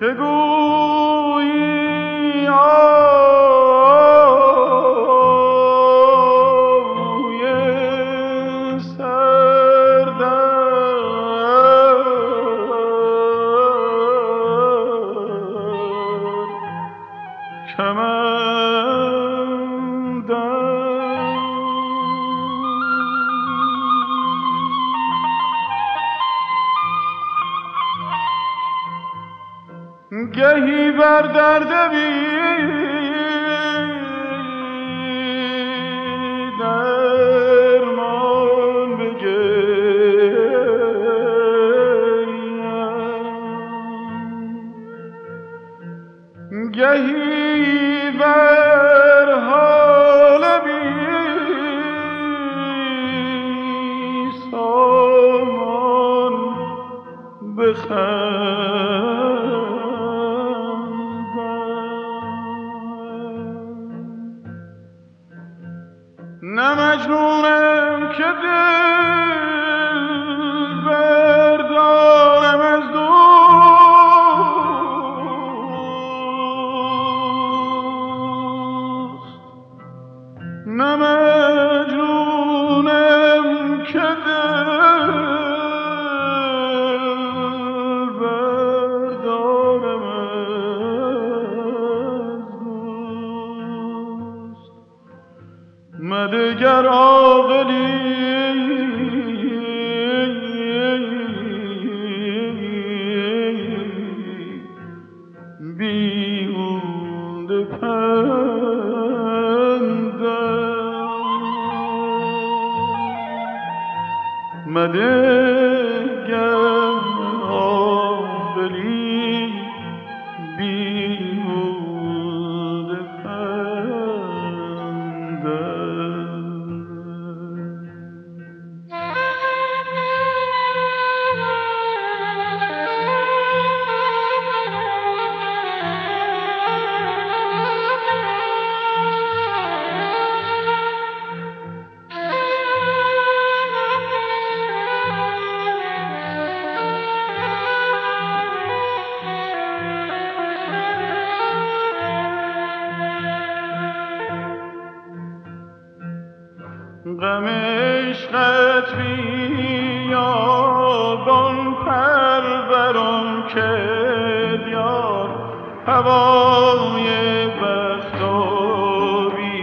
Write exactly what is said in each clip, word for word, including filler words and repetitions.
که گویی آوی سردر کمندم گهی بر درد بی درمان بگریم گهی بر حال بی سامان بخندم نه مجنونم که دل بردارم از دوست نه مجنونم که دل بردارم از دوست مدگر عاقلی بیهوده پندم مدگر عاقلی بیهوده غم عشقت بیابان پرورم که دیار هوای بختابی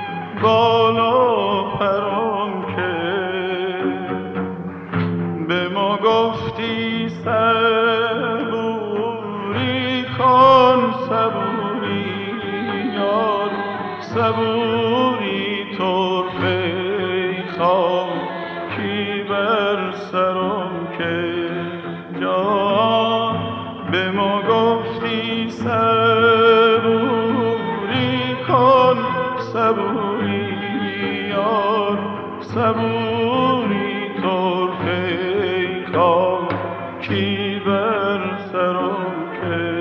بالا پرم که به ما گفتی صبوری کن صبوری یار صبوری طرفه کی بر سرم که جان به ما گفتی صبوری کن صبوری یار صبوری طرفه کام کی بر سرم که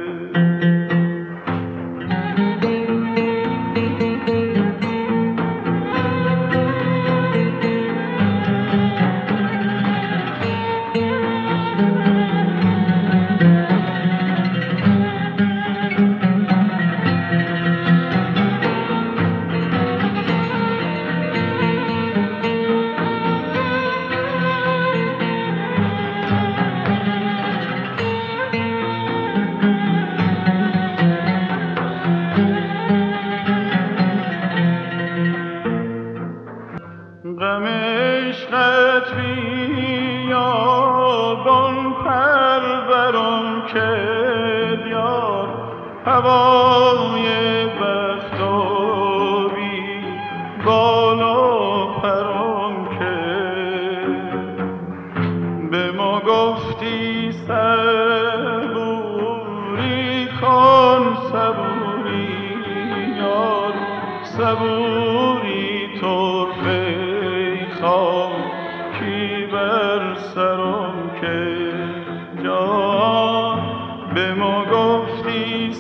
غم عشقت بیابان پرورم که دیار هوای بختابی بالا پرم که به ما گفتی صبوری کن صبوری یار صبوری طرفه خام کی بر سرم که جان به ما گفتی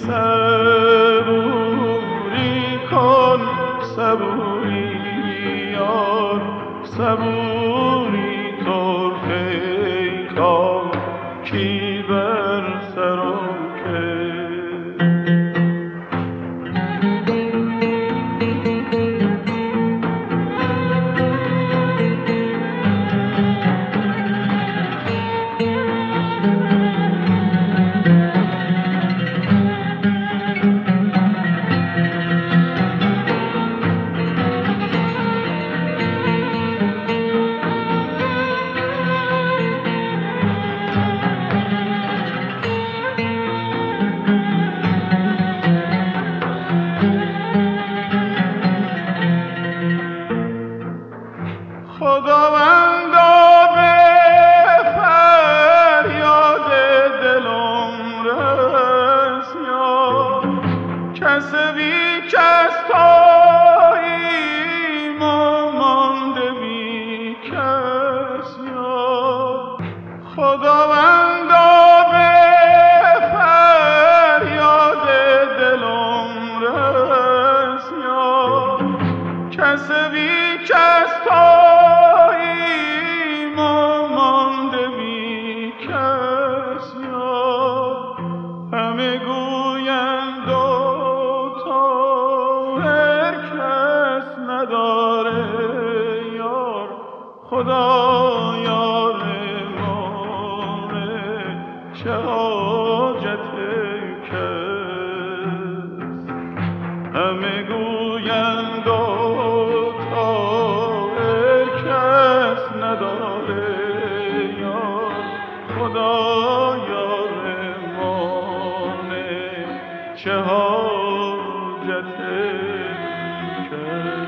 صبوری کن صبوری یار صبوری طرفه خام کی بر سرم که خداوندا به فریاد دلم رس یا کس بی کس تاییم و مانده بی کس یا خداوندا به فریاد دلم رس یا کس بی کس تاییم و مانده بی کس یا همه گویند و طاهر کس نداره یار خدا یار مانه چه حاجت کس همه گویند و طاهر کس نداره یار خدا یار مانه چه حاجت کس